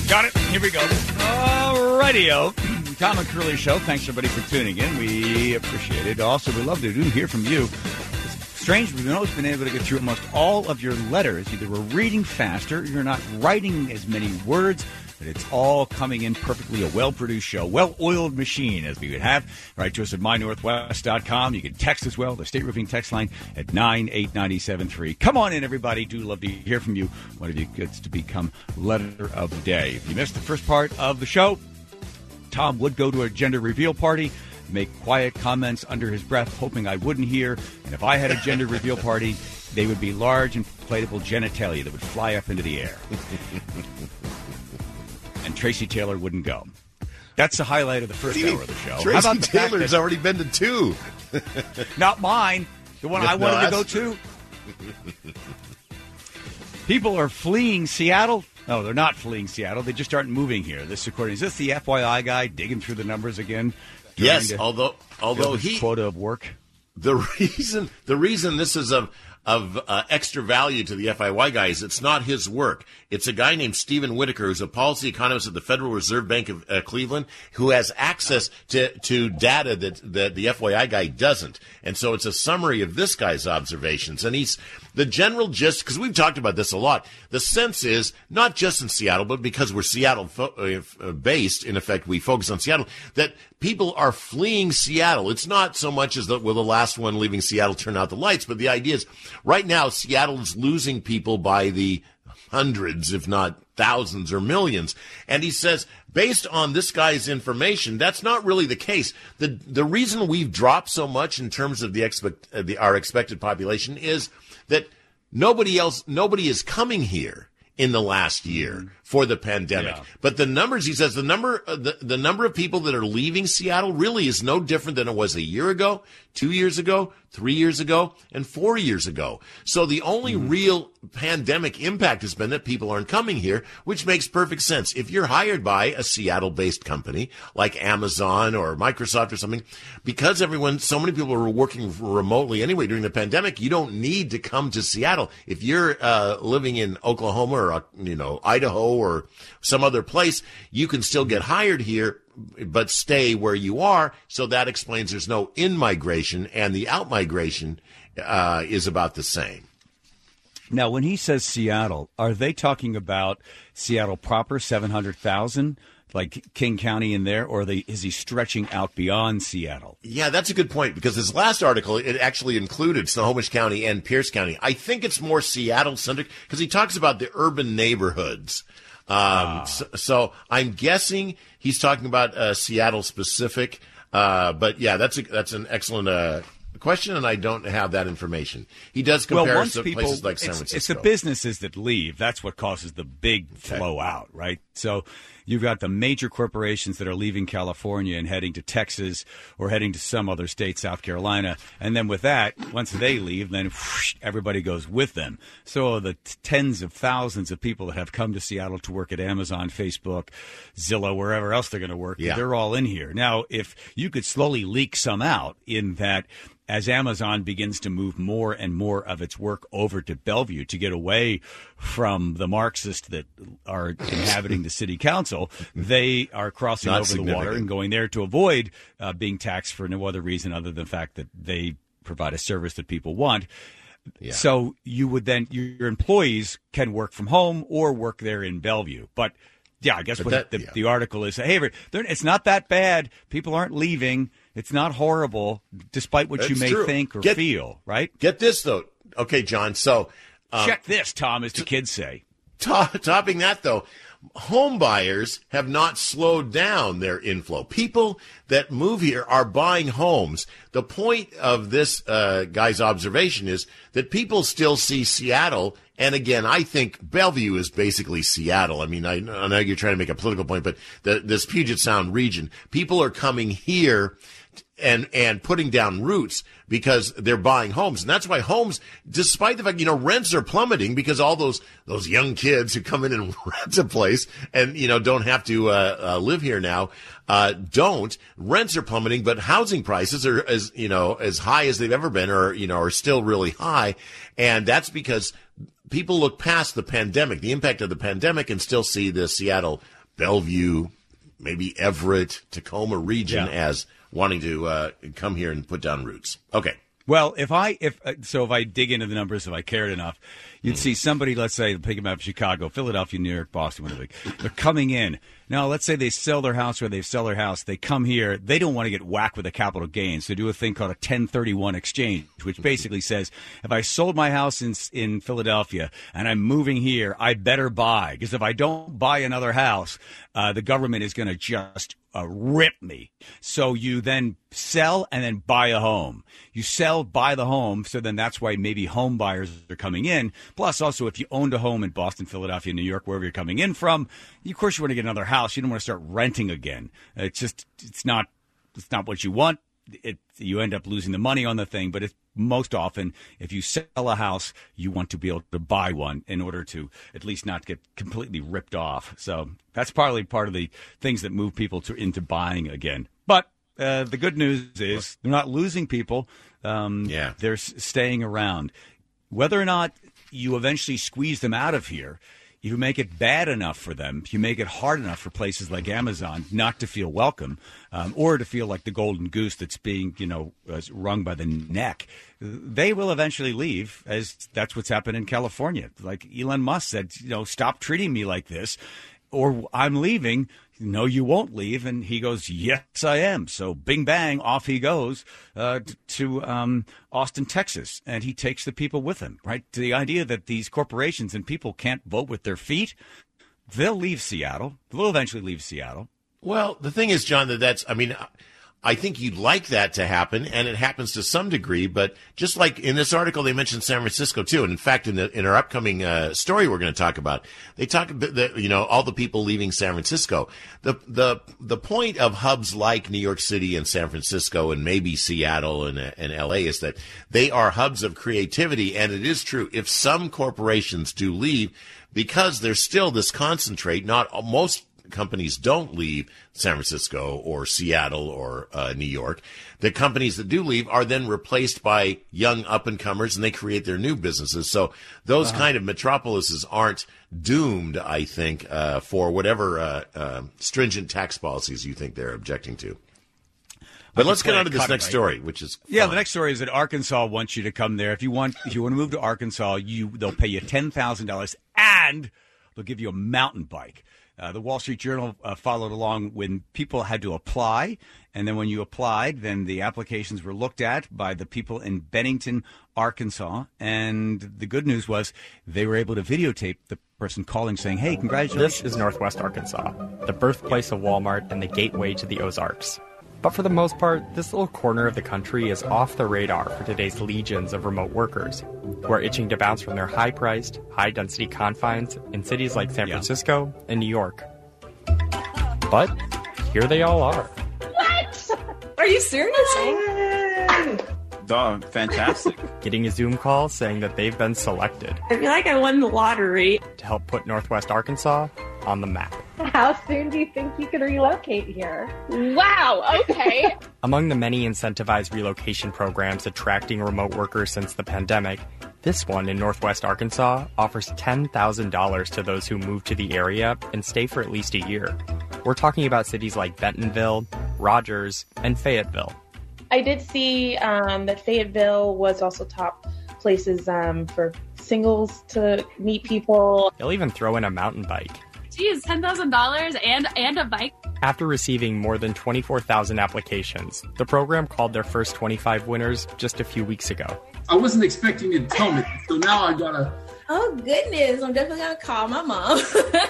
Got it. Here we go. Radio. Tom and Curly Show. Thanks, everybody, for tuning in. We appreciate it. Also, we love to hear from you. It's strange. We've always been able to get through almost all of your letters. Either we're reading faster, you're not writing as many words, but it's all coming in perfectly. A well-produced show, well-oiled machine, as we would have. Write to us at mynorthwest.com. You can text as well, the State Roofing text line at 98973. Come on in, everybody. Do love to hear from you. One of you gets to become Letter of the Day. If you missed the first part of the show, Tom would go to a gender reveal party, make quiet comments under his breath, hoping I wouldn't hear. And if I had a gender reveal party, they would be large inflatable genitalia that would fly up into the air. And Tracy Taylor wouldn't go. That's the highlight of the first hour of the show. Tracy How about Taylor's already been to 2. Not mine. The one I wanted to go to. People are fleeing Seattle. No, they're not fleeing Seattle. They just aren't moving here. Is this the FYI guy digging through the numbers again? Yes, although he quota of work. The reason this is of extra value to the FIY guy is it's not his work. It's a guy named Stephen Whitaker, who's a policy economist at the Federal Reserve Bank of Cleveland, who has access to data that the FYI guy doesn't. And so it's a summary of this guy's observations. And the general gist, because we've talked about this a lot, the sense is, not just in Seattle, but because we're Seattle-based, in effect, we focus on Seattle, that people are fleeing Seattle. It's not so much as will the last one leaving Seattle turn out the lights, but the idea is right now Seattle is losing people by the hundreds, if not thousands or millions. And he says, based on this guy's information, that's not really the case. The reason we've dropped so much in terms of our expected population is that nobody is coming here in the last year for the pandemic. Yeah. But the numbers, he says, the number of people that are leaving Seattle really is no different than it was a year ago, 2 years ago, 3 years ago, and 4 years ago. So the only real pandemic impact has been that people aren't coming here, which makes perfect sense. If you're hired by a Seattle-based company like Amazon or Microsoft or something, because so many people were working remotely anyway during the pandemic, you don't need to come to Seattle. If you're living in Oklahoma or Idaho or some other place, you can still get hired here, but stay where you are. So that explains there's no in-migration, and the out-migration is about the same. Now, when he says Seattle, are they talking about Seattle proper, 700,000, like King County in there, or is he stretching out beyond Seattle? Yeah, that's a good point, because his last article, it actually included Snohomish County and Pierce County. I think it's more Seattle-centric, because he talks about the urban neighborhoods. So I'm guessing he's talking about Seattle-specific. But, yeah, that's an excellent question, and I don't have that information. He does compare places like San Francisco. It's the businesses that leave. That's what causes the big flow out, right? So you've got the major corporations that are leaving California and heading to Texas or heading to some other state, South Carolina. And then with that, once they leave, then whoosh, everybody goes with them. So the tens of thousands of people that have come to Seattle to work at Amazon, Facebook, Zillow, wherever else they're going to work, they're all in here. Now, if you could slowly leak some out in that, as Amazon begins to move more and more of its work over to Bellevue to get away from the Marxists that are inhabiting the city council, they are crossing over the water and going there to avoid being taxed for no other reason other than the fact that they provide a service that people want. Yeah. So you would then, your employees can work from home or work there in Bellevue. But yeah, I guess the article is, hey, it's not that bad. People aren't leaving. It's not horrible, despite what you may think or feel, right? Get this, though. Okay, John, so... check this, Tom, as the kids say. Topping that, though, home buyers have not slowed down their inflow. People that move here are buying homes. The point of this guy's observation is that people still see Seattle. And again, I think Bellevue is basically Seattle. I mean, I know you're trying to make a political point, but this Puget Sound region, people are coming here and putting down roots because they're buying homes. And that's why homes, despite the fact, rents are plummeting because all those young kids who come in and rent a place and, don't have to live here now, rents are plummeting, but housing prices are as high as they've ever been are still really high. And that's because people look past the pandemic, the impact of the pandemic, and still see the Seattle Bellevue, maybe Everett, Tacoma region as wanting to come here and put down roots. Okay. Well, if I dig into the numbers, if I cared enough, you'd see somebody, let's say, pick them out of Chicago, Philadelphia, New York, Boston, whatever. They're coming in. Now, let's say they sell their house or they sell their house. They come here. They don't want to get whacked with a capital gain. So they do a thing called a 1031 exchange, which basically says, if I sold my house in Philadelphia and I'm moving here, I better buy. Because if I don't buy another house, the government is going to just rip me. So you then sell and then buy a home. You sell, buy the home. So then that's why maybe home buyers are coming in. Plus, also, if you owned a home in Boston, Philadelphia, New York, wherever you're coming in from, of course you want to get another house. You don't want to start renting again. It's not what you want. You end up losing the money on the thing, but it's most often, if you sell a house, you want to be able to buy one in order to at least not get completely ripped off. So that's partly part of the things that move people into buying again. But the good news is they're not losing people. They're staying around. Whether or not you eventually squeeze them out of here, if you make it bad enough for them, if you make it hard enough for places like Amazon not to feel welcome, or to feel like the golden goose that's being, wrung by the neck, they will eventually leave, as that's what's happened in California. Like Elon Musk said, stop treating me like this, or I'm leaving. No, you won't leave. And he goes, yes, I am. So bing, bang, off he goes to Austin, Texas. And he takes the people with him, right? To the idea that these corporations and people can't vote with their feet, they'll leave Seattle. They'll eventually leave Seattle. Well, the thing is, John, I think you'd like that to happen, and it happens to some degree. But just like in this article, they mentioned San Francisco too. And in fact, in our upcoming story, we're going to talk about, they talk about all the people leaving San Francisco. The point of hubs like New York City and San Francisco and maybe Seattle and LA is that they are hubs of creativity. And it is true, if some corporations do leave, because there's still this concentrate, most companies don't leave San Francisco or Seattle or New York. The companies that do leave are then replaced by young up-and-comers, and they create their new businesses. So those kind of metropolises aren't doomed, I think, for whatever stringent tax policies you think they're objecting to. But let's get on to this next story, which is fun. Yeah, the next story is that Arkansas wants you to come there. If you want to move to Arkansas, they'll pay you $10,000 and they'll give you a mountain bike. The Wall Street Journal followed along when people had to apply, and then when you applied, then the applications were looked at by the people in Bennington, Arkansas, and the good news was they were able to videotape the person calling saying, hey, congratulations. This is Northwest Arkansas, the birthplace of Walmart and the gateway to the Ozarks. But for the most part, this little corner of the country is off the radar for today's legions of remote workers who are itching to bounce from their high-priced, high-density confines in cities like San Francisco and New York. But here they all are. What? Are you serious? Dog, fantastic. Getting a Zoom call saying that they've been selected. I feel like I won the lottery. To help put Northwest Arkansas on the map. How soon do you think you can relocate here? Wow, okay. Among the many incentivized relocation programs attracting remote workers since the pandemic, this one in Northwest Arkansas offers $10,000 to those who move to the area and stay for at least a year. We're talking about cities like Bentonville, Rogers, and Fayetteville. I did see that Fayetteville was also top places for singles to meet people. They'll even throw in a mountain bike. Geez, $10,000 and a bike? After receiving more than 24,000 applications, the program called their first 25 winners just a few weeks ago. I wasn't expecting you to tell me, so now I gotta... Oh, goodness. I'm definitely going to call my mom.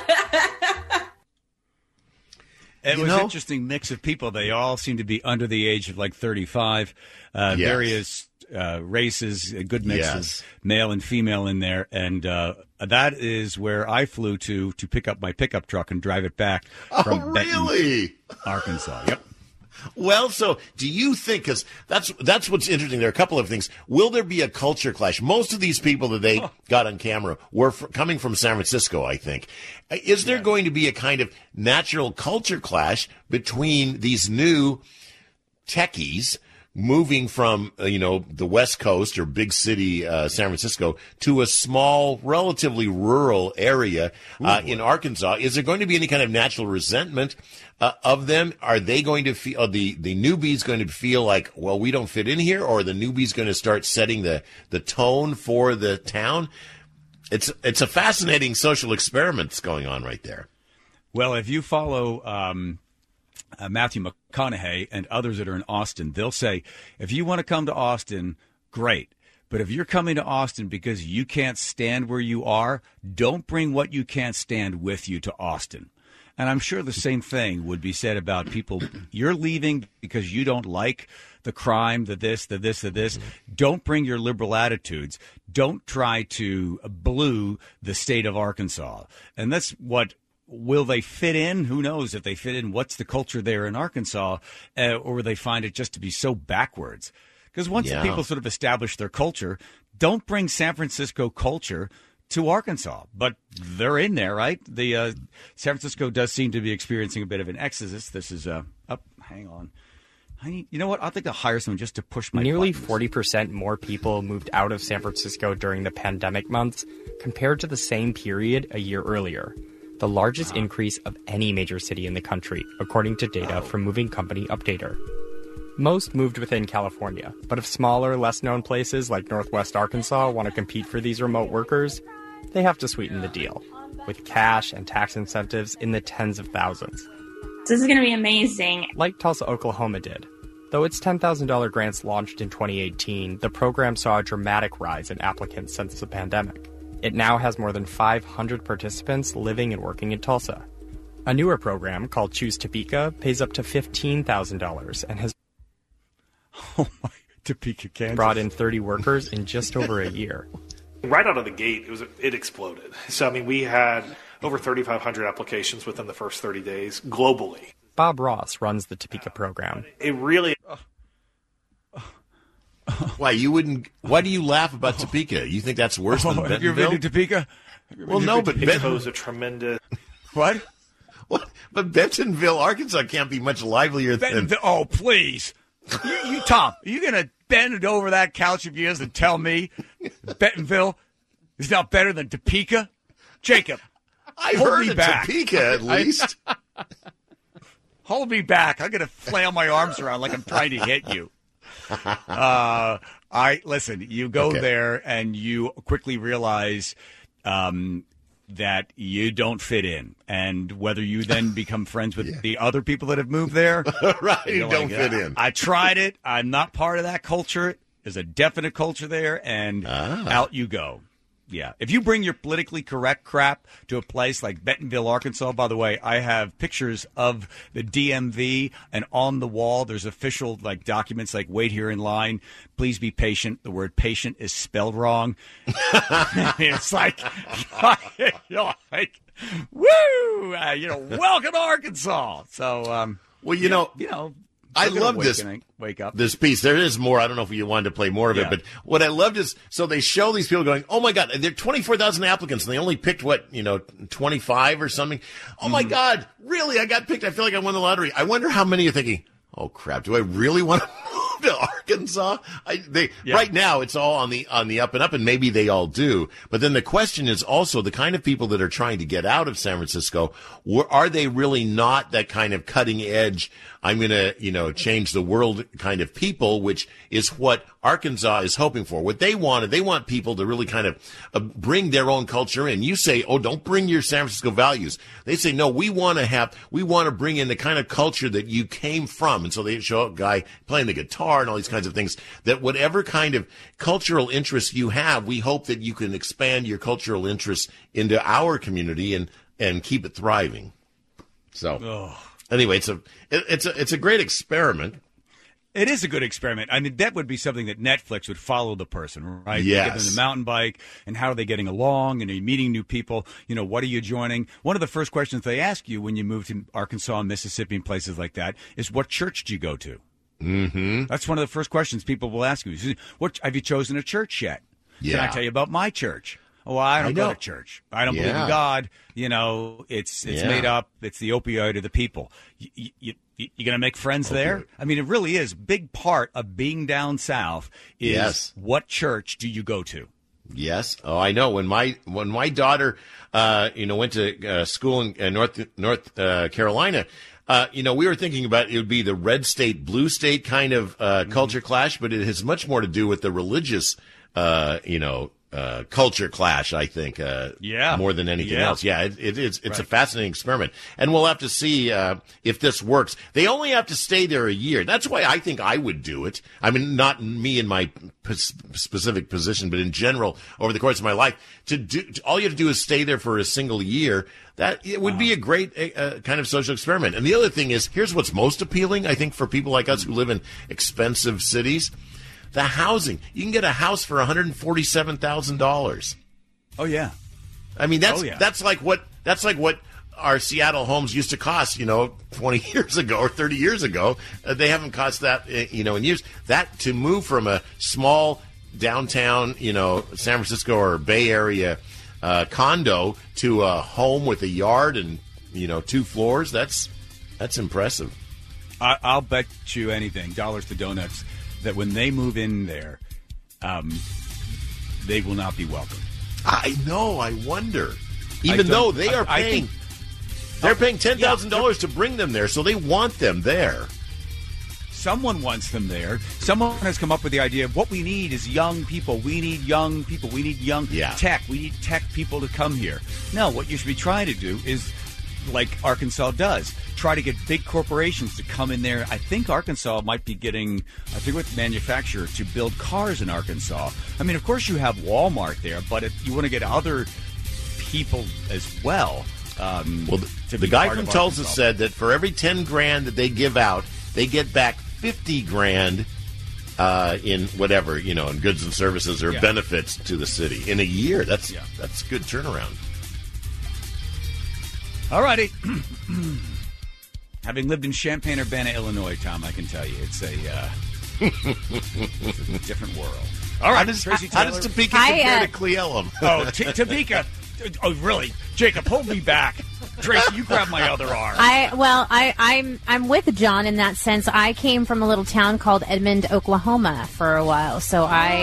It was an interesting mix of people. They all seem to be under the age of like 35, various races, good mixes, male and female in there. And that is where I flew to pick up my pickup truck and drive it back from Benton, Arkansas. Yep. Well, so do you think, because that's what's interesting. There are a couple of things. Will there be a culture clash? Most of these people that they got on camera were coming from San Francisco, I think. Is there going to be a kind of natural culture clash between these new techies moving from, the West Coast or big city, San Francisco, to a small, relatively rural area in Arkansas. Is there going to be any kind of natural resentment of them? Are they going to feel, the newbies going to feel like, well, we don't fit in here, or are the newbies going to start setting the tone for the town? It's a fascinating social experiment that's going on right there. Well, if you follow Matthew McConaughey and others that are in Austin, they'll say, if you want to come to Austin, great. But if you're coming to Austin because you can't stand where you are, don't bring what you can't stand with you to Austin. And I'm sure the same thing would be said about people. You're leaving because you don't like the crime, the this, the this, the this. Don't bring your liberal attitudes. Don't try to blue the state of Arkansas. And that's what. Will they fit in? Who knows if they fit in? What's the culture there in Arkansas? Or will they find it just to be so backwards? Because once the people sort of establish their culture, don't bring San Francisco culture to Arkansas. But they're in there, right? The San Francisco does seem to be experiencing a bit of an exodus. This is hang on. You know what? I think I'll hire someone just to push my Nearly buttons. 40% more people moved out of San Francisco during the pandemic months compared to the same period a year earlier. The largest increase of any major city in the country, according to data from moving company Updater. Most moved within California, but if smaller, less-known places like Northwest Arkansas want to compete for these remote workers, they have to sweeten the deal, with cash and tax incentives in the tens of thousands. This is going to be amazing. Like Tulsa, Oklahoma did. Though its $10,000 grants launched in 2018, the program saw a dramatic rise in applicants since the pandemic. It now has more than 500 participants living and working in Tulsa. A newer program called Choose Topeka pays up to $15,000 and has Topeka, Kansas. brought in 30 workers in just over a year. Right out of the gate, it exploded. So, we had over 3,500 applications within the first 30 days globally. Bob Ross runs the Topeka program. It really... Why do you laugh about Topeka? You think that's worse than Bentonville? Have you ever been to Topeka? Well, no, but expose a tremendous... What? But Bentonville, Arkansas can't be much livelier than... Oh, please. You Tom, are you going to bend over that couch of yours and tell me Bentonville is not better than Topeka? Jacob, I hold heard me of back. Topeka, at least. Hold me back. I'm going to flail my arms around like I'm trying to hit you. Listen, you go there and you quickly realize that you don't fit in. And whether you then become friends with the other people that have moved there. Right, you don't fit in. I tried it. I'm not part of that culture. There's a definite culture there, and out you go. Yeah. If you bring your politically correct crap to a place like Bentonville, Arkansas, by the way, I have pictures of the DMV, and on the wall there's official documents like wait here in line. Please be patient. The word patient is spelled wrong. It's woo! Welcome to Arkansas. So, I love this. Wake up. This piece. There is more. I don't know if you wanted to play more of it, but what I loved is, so they show these people going, oh my God, there are 24,000 applicants and they only picked 25 or something. Oh my God, really? I got picked. I feel like I won the lottery. I wonder how many are thinking, oh crap, do I really want to move to Arkansas? Right now it's all on the up and up, and maybe they all do. But then the question is also the kind of people that are trying to get out of San Francisco, are they really not that kind of cutting edge, I'm going to, change the world kind of people, which is what Arkansas is hoping for. What they want people to really kind of bring their own culture in. You say, oh, don't bring your San Francisco values. They say, no, we want to bring in the kind of culture that you came from. And so they show a guy playing the guitar and all these kinds of things, that whatever kind of cultural interests you have, we hope that you can expand your cultural interests into our community and keep it thriving. So anyway, it's a great experiment. It is a good experiment. I mean, that would be something that Netflix would follow the person, right? Yes. They get them the mountain bike, and how are they getting along, and are you meeting new people? What are you joining? One of the first questions they ask you when you move to Arkansas and Mississippi and places like that is, what church do you go to? Mm-hmm. That's one of the first questions people will ask you. What, have you chosen a church yet? Yeah. Can I tell you about my church? Oh, I don't go to church. I don't believe in God. It's made up. It's the opioid of the people. You going to make friends there? I mean, it really is. Big part of being down south is what church do you go to? Yes. Oh, I know. When my daughter, went to school in North Carolina, we were thinking about it would be the red state, blue state kind of culture clash, but it has much more to do with the religious, culture clash, I think, more than anything else. Yeah, it's a fascinating experiment. And we'll have to see if this works. They only have to stay there a year. That's why I think I would do it. I mean, not me in my specific position, but in general, over the course of my life, all you have to do is stay there for a single year. That it would be a great kind of social experiment. And the other thing is, here's what's most appealing, I think, for people like us who live in expensive cities. The housing. You can get a house for $147,000. Oh yeah. I mean that's like what our Seattle homes used to cost, 20 years ago or 30 years ago. They haven't cost that in years. That to move from a small downtown, San Francisco or Bay Area condo to a home with a yard and 2 floors, that's impressive. I'll bet you anything, dollars to donuts, that when they move in there, they will not be welcome. I know. I wonder. Even though they are paying, they're paying $10,000 to bring them there, so they want them there. Someone wants them there. Someone has come up with the idea of what we need is young people. We need young people. We need young tech. We need tech people to come here. No, what you should be trying to do is, like Arkansas does, try to get big corporations to come in there. I think Arkansas might be getting, with manufacturer to build cars in Arkansas. I mean, of course you have Walmart there, but if you want to get other people as well. The guy from Tulsa said that for every $10,000 that they give out, they get back $50,000 in whatever, in goods and services or benefits to the city in a year. That's good turnaround. All righty. Having lived in Champaign-Urbana, Illinois, Tom, I can tell you it's a different world. All right, how does Topeka compare to Cle Elum? Oh, Topeka. Oh, really? Jacob, hold me back. Tracy, you grab my other arm. I'm with John in that sense. I came from a little town called Edmond, Oklahoma for a while. So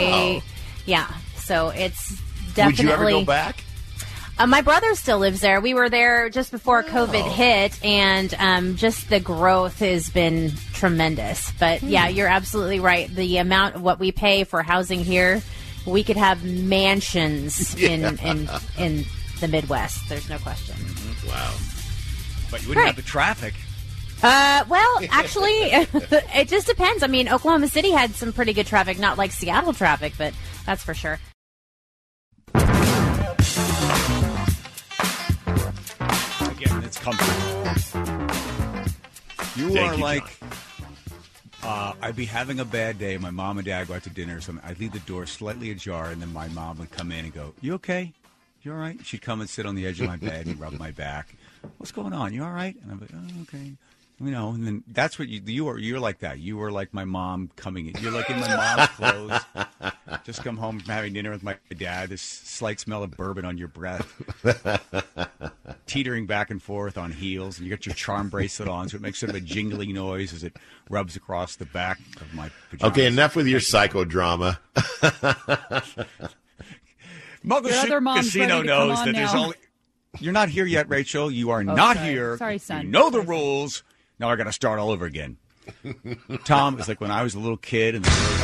so it's definitely. Would you ever go back? My brother still lives there. We were there just before COVID hit, and just the growth has been tremendous. But yeah, you're absolutely right. The amount of what we pay for housing here, we could have mansions in the Midwest. There's no question. Mm-hmm. Wow. But you wouldn't have the traffic. Well, actually, it just depends. I mean, Oklahoma City had some pretty good traffic, not like Seattle traffic, but that's for sure. Again, it's comfortable. You are like, I'd be having a bad day. My mom and dad go out to dinner or something. I'd leave the door slightly ajar, and then my mom would come in and go, "You okay? You all right?" She'd come and sit on the edge of my bed and rub my back. "What's going on? You all right?" And I'm like, "Oh, okay." And then that's what you're like that. You were like my mom coming in. You're like in my mom's clothes. Just come home from having dinner with my dad. This slight smell of bourbon on your breath. Teetering back and forth on heels. And you got your charm bracelet on, so it makes sort of a jingling noise as it rubs across the back of my pajamas. Okay, enough with your psychodrama. Mothership Casino knows that there's only... You're not here yet, Rachel. You are not here. Sorry, son. You know the rules. Now I got to start all over again. Tom, it's like when I was a little kid and the Here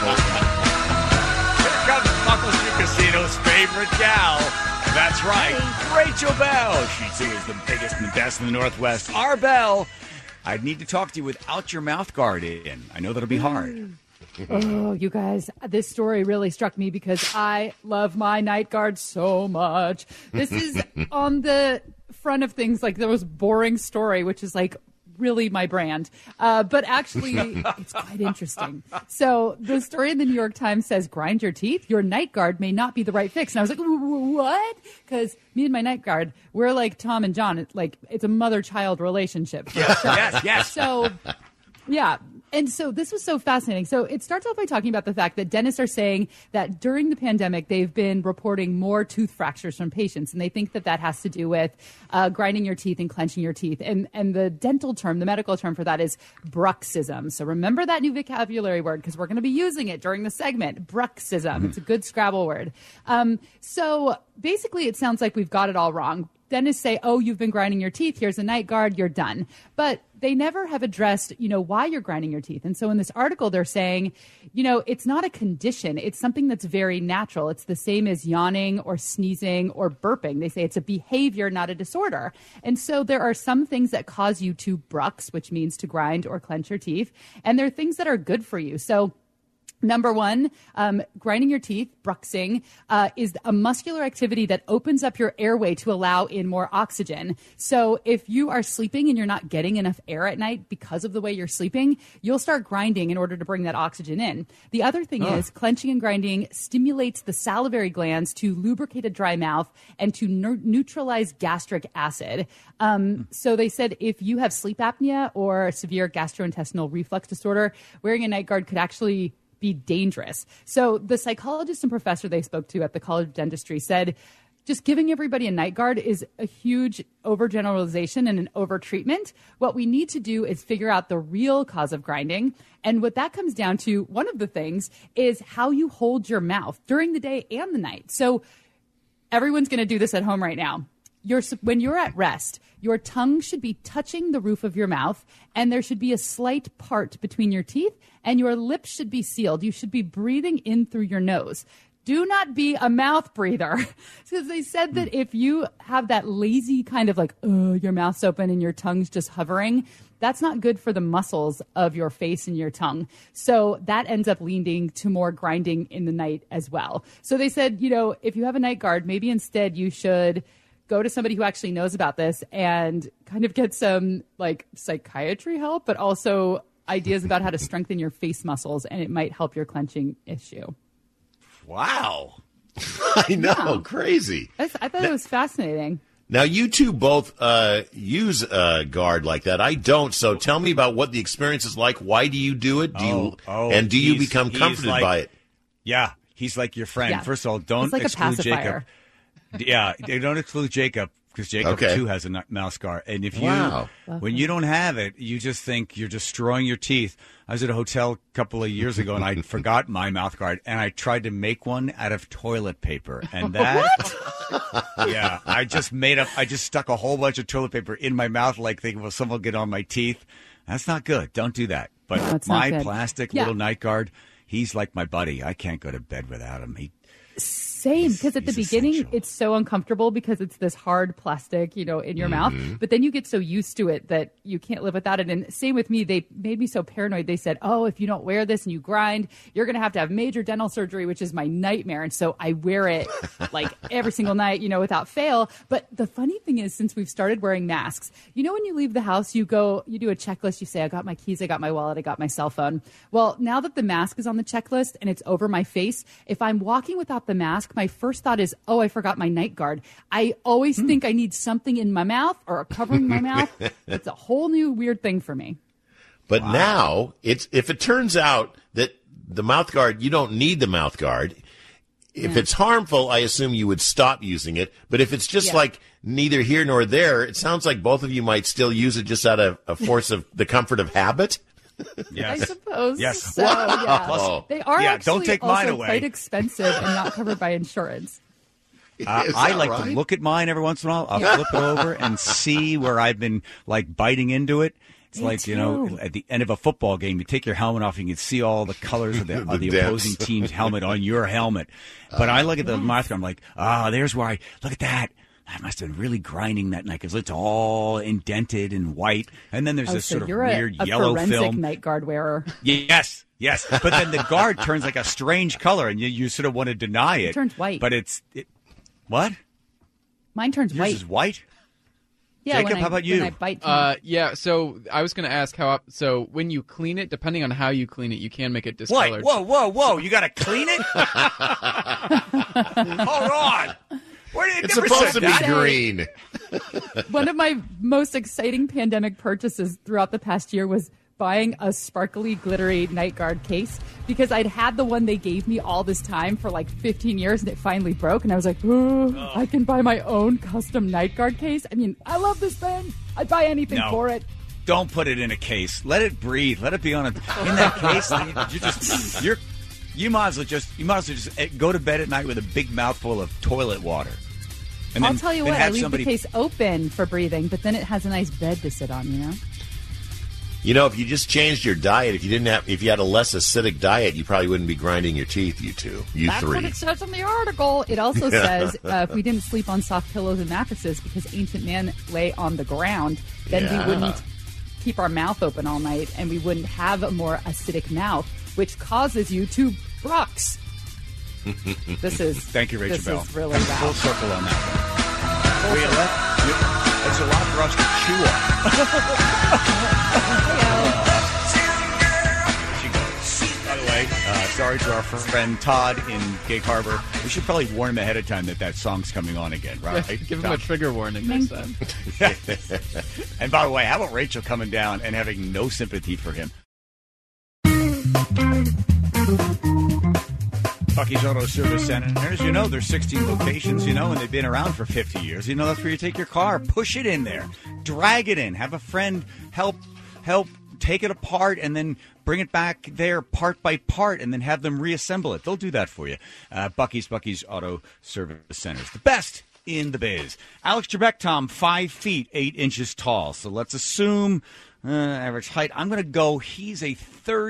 comes Mothership Casino's favorite gal. That's right, Rachel Bell. She too is the biggest and the best in the Northwest. Our Bell. I'd need to talk to you without your mouth guard in. I know that'll be hard. Oh, you guys, this story really struck me because I love my night guard so much. This is on the front of things like the most boring story, which is like really my brand. But actually, it's quite interesting. So the story in the New York Times says, grind your teeth? Your night guard may not be the right fix. And I was like, what? Because me and my night guard, we're like Tom and John. It's a mother-child relationship. Yes. So, yeah. And so this was so fascinating. So it starts off by talking about the fact that dentists are saying that during the pandemic, they've been reporting more tooth fractures from patients. And they think that has to do with grinding your teeth and clenching your teeth. And the dental term, the medical term for that is bruxism. So remember that new vocabulary word because we're going to be using it during the segment. Bruxism. It's a good Scrabble word. So basically, it sounds like we've got it all wrong. Dentists say, oh, you've been grinding your teeth. Here's a night guard. You're done. But they never have addressed, why you're grinding your teeth. And so in this article, they're saying, it's not a condition. It's something that's very natural. It's the same as yawning or sneezing or burping. They say it's a behavior, not a disorder. And so there are some things that cause you to brux, which means to grind or clench your teeth. And there are things that are good for you. So number one, grinding your teeth, bruxing, is a muscular activity that opens up your airway to allow in more oxygen. So if you are sleeping and you're not getting enough air at night because of the way you're sleeping, you'll start grinding in order to bring that oxygen in. The other thing is clenching and grinding stimulates the salivary glands to lubricate a dry mouth and to neutralize gastric acid. So they said if you have sleep apnea or severe gastrointestinal reflux disorder, wearing a night guard could actually be dangerous. So the psychologist and professor they spoke to at the College of Dentistry said, just giving everybody a night guard is a huge overgeneralization and an overtreatment. What we need to do is figure out the real cause of grinding. And what that comes down to, one of the things, is how you hold your mouth during the day and the night. So everyone's going to do this at home right now. When you're at rest, your tongue should be touching the roof of your mouth, and there should be a slight part between your teeth, and your lips should be sealed. You should be breathing in through your nose. Do not be a mouth breather. Because they said that if you have that lazy kind of like, your mouth's open and your tongue's just hovering, that's not good for the muscles of your face and your tongue. So that ends up leading to more grinding in the night as well. So they said, if you have a night guard, maybe instead you should go to somebody who actually knows about this and kind of get some psychiatry help, but also ideas about how to strengthen your face muscles, and it might help your clenching issue. Wow. I know. Crazy. I thought it was fascinating. Now, you two both use a guard like that. I don't. So tell me about what the experience is like. Why do you do it? Do you become comforted by it? Yeah. He's like your friend. Yeah. First of all, don't like exclude Jacob. Yeah, they don't exclude Jacob because Jacob too has a mouth scar. And if when you don't have it, you just think you're destroying your teeth. I was at a hotel a couple of years ago and I forgot my mouth guard and I tried to make one out of toilet paper. And that, I just stuck a whole bunch of toilet paper in my mouth thinking, well, someone will get on my teeth. That's not good. Don't do that. But my plastic little night guard, he's like my buddy. I can't go to bed without him. Same, because at the beginning, essential. it's so uncomfortable because it's this hard plastic, in your mouth. But then you get so used to it that you can't live without it. And same with me. They made me so paranoid. They said, if you don't wear this and you grind, you're going to have major dental surgery, which is my nightmare. And so I wear it every single night, without fail. But the funny thing is, since we've started wearing masks, when you leave the house, you do a checklist. You say, I got my keys, I got my wallet, I got my cell phone. Well, now that the mask is on the checklist and it's over my face, if I'm walking without the mask, my first thought is, I forgot my night guard. I always think I need something in my mouth or covering my mouth. It's a whole new weird thing for me. But now, if it turns out that the mouth guard, you don't need the mouth guard. If it's harmful, I assume you would stop using it. But if it's just neither here nor there, it sounds like both of you might still use it just out of a force of the comfort of habit. Yes. I suppose. Yes. So, yeah. Plus, they are actually don't take mine also away. quite expensive and not covered by insurance. I like to look at mine every once in a while. I'll flip it over and see where I've been biting into it. It's at the end of a football game, you take your helmet off and you can see all the colors of the opposing team's helmet on your helmet. But I look at the mouth guard, I'm like, there's where look at that. I must have been really grinding that night because it's all indented and white. And then there's this sort of weird yellow film. You're a forensic night guard wearer. Yes. But then the guard turns a strange color and you sort of want to deny it. It turns white. But what? Mine turns white. Yours is white? Yeah, Jacob, how about you? When I bite so I was going to ask so when you clean it, depending on how you clean it, you can make it discolored. Whoa. You got to clean it? Hold on. It's supposed to be green. One of my most exciting pandemic purchases throughout the past year was buying a sparkly, glittery Night Guard case because I'd had the one they gave me all this time for like 15 years and it finally broke. And I was like, I can buy my own custom Night Guard case. I mean, I love this thing. I'd buy anything for it. Don't put it in a case. Let it breathe. Let it be on in that case. You might as well just go to bed at night with a big mouthful of toilet water. And I'll tell you what, I leave the case open for breathing, but then it has a nice bed to sit on, you know? You know, if you just changed your diet, if you had a less acidic diet, you probably wouldn't be grinding your teeth, you two. That's three. What it says in the article. It also says if we didn't sleep on soft pillows and mattresses because ancient men lay on the ground, then we wouldn't keep our mouth open all night and we wouldn't have a more acidic mouth, which causes you to brux. Thank you, Rachel Bell. This is really bad. Full circle on that. That's a lot for us to chew on. By the way, sorry to our friend Todd in Gig Harbor. We should probably warn him ahead of time that song's coming on again, right? Yeah, give him a trigger warning next time. And by the way, how about Rachel coming down and having no sympathy for him? Bucky's Auto Service Centers, you know, there's 16 locations, you know, and they've been around for 50 years. You know, that's where you take your car, push it in there, drag it in, have a friend help take it apart, and then bring it back there part by part, and then have them reassemble it. They'll do that for you. Bucky's Auto Service Centers, the best in the biz. Alex Trebek, Tom, 5 feet 8 inches tall. So let's assume average height. I'm going to go. He's a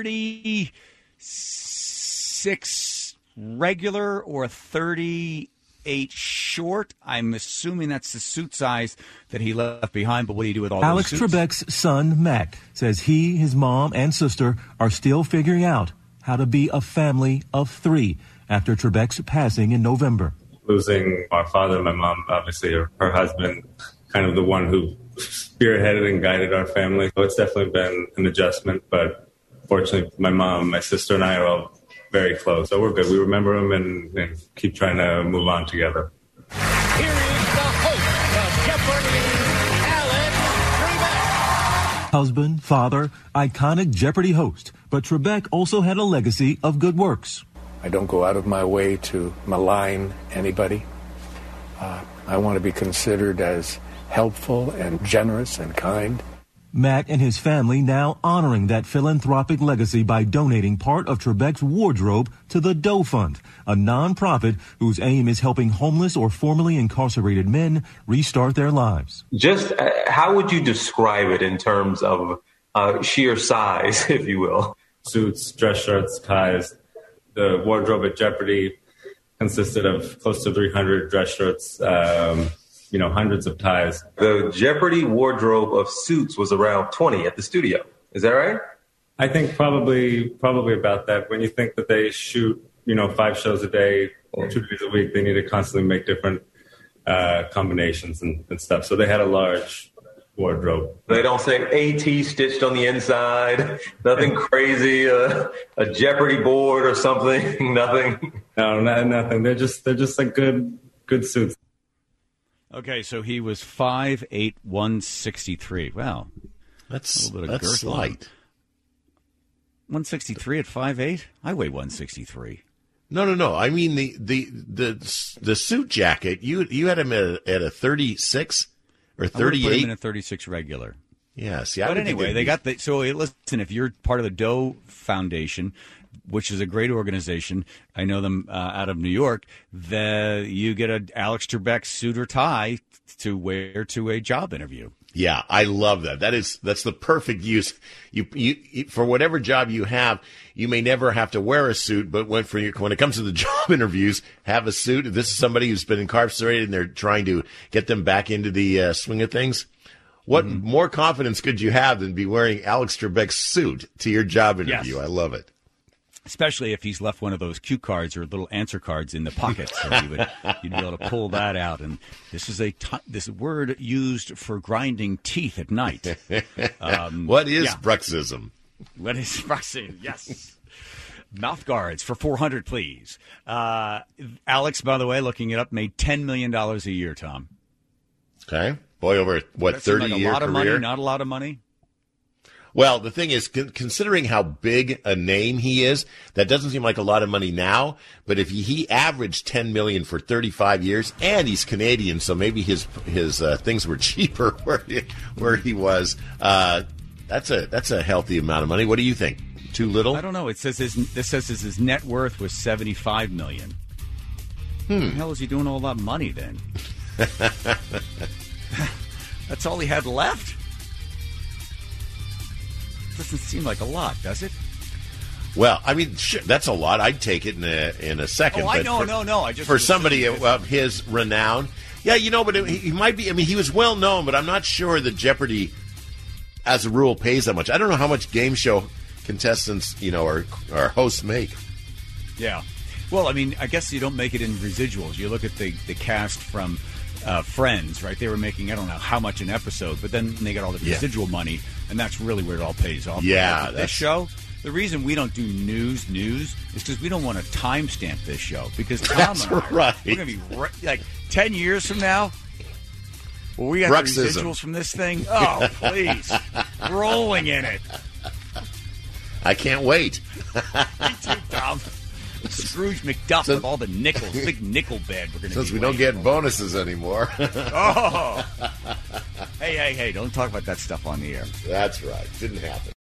36 regular or 38 short. I'm assuming that's the suit size that he left behind, but what do you do with all Alex those suits? Trebek's son, Matt, says he, his mom, and sister are still figuring out how to be a family of 3 after Trebek's passing in November. Losing my father and my mom, obviously her husband, kind of the one who spearheaded and guided our family. So it's definitely been an adjustment, but fortunately my mom, my sister, and I are all very close. So we're good. We remember him and keep trying to move on together. Here is the host of Jeopardy, Alex Trebek. Husband, father, iconic Jeopardy host. But Trebek also had a legacy of good works. I don't go out of my way to malign anybody. I want to be considered as helpful and generous and kind. Matt and his family now honoring that philanthropic legacy by donating part of Trebek's wardrobe to the Doe Fund, a nonprofit whose aim is helping homeless or formerly incarcerated men restart their lives. Just how would you describe it in terms of sheer size, if you will? Suits, dress shirts, ties. The wardrobe at Jeopardy consisted of close to 300 dress shirts, hundreds of ties. The Jeopardy wardrobe of suits was around 20 at the studio. Is that right? I think probably about that. When you think that they shoot, 5 shows a day, 2 days a week, they need to constantly make different combinations and stuff. So they had a large wardrobe. They don't say AT stitched on the inside, nothing crazy, a Jeopardy board or something, nothing. No, nothing. They're just like good suits. Okay, so he was 5'8", 163. Wow. That's a little bit of girth light. 163 at 5'8"? I weigh 163. No. I mean the suit jacket. You had him at a 36 or 38. I would put him in a 36 regular. Yeah. See, but anyway, they got the. So listen, if you're part of the Doe Foundation, which is a great organization, I know them out of New York, you get an Alex Trebek suit or tie to wear to a job interview. Yeah, I love that. That's the perfect use. You for whatever job you have, you may never have to wear a suit, but when it comes to the job interviews, have a suit. If this is somebody who's been incarcerated and they're trying to get them back into the swing of things, what more confidence could you have than be wearing Alex Trebek's suit to your job interview? Yes. I love it. Especially if he's left one of those cue cards or little answer cards in the pocket, so you'd be able to pull that out. And this is this word used for grinding teeth at night. What is bruxism? What is bruxism? Yes. Mouth guards for $400, please. Alex, by the way, looking it up, made $10 million a year. Tom. Okay, boy, over what 30-year like a lot career? Of money, not a lot of money. Well, the thing is, considering how big a name he is, that doesn't seem like a lot of money now. But if he averaged $10 million for 35 years, and he's Canadian, so maybe his things were cheaper where he was. That's a healthy amount of money. What do you think? Too little? I don't know. It says his net worth was $75 million. What the hell is he doing all that money then? That's all he had left? Doesn't seem like a lot, does it? Well, I mean, sure, that's a lot. I'd take it in a second. Oh, I know, no. I just for somebody of his renown, yeah, but he might be. I mean, he was well known, but I'm not sure that Jeopardy, as a rule, pays that much. I don't know how much game show contestants, or hosts make. Yeah. Well, I mean, I guess you don't make it in residuals. You look at the cast from Friends, right? They were making, I don't know how much an episode, but then they got all the residual money, and that's really where it all pays off. Yeah. This show, the reason we don't do news is because we don't want to timestamp this show. Because Tom and I, we're going to be like 10 years from now, well, we got the residuals from this thing. Oh, please. Rolling in it. I can't wait. Me too, Tom. Scrooge McDuck with all the nickels, big nickel bed. We're going to since we don't get bonuses anymore. Oh, hey! Don't talk about that stuff on the air. That's right. Didn't happen.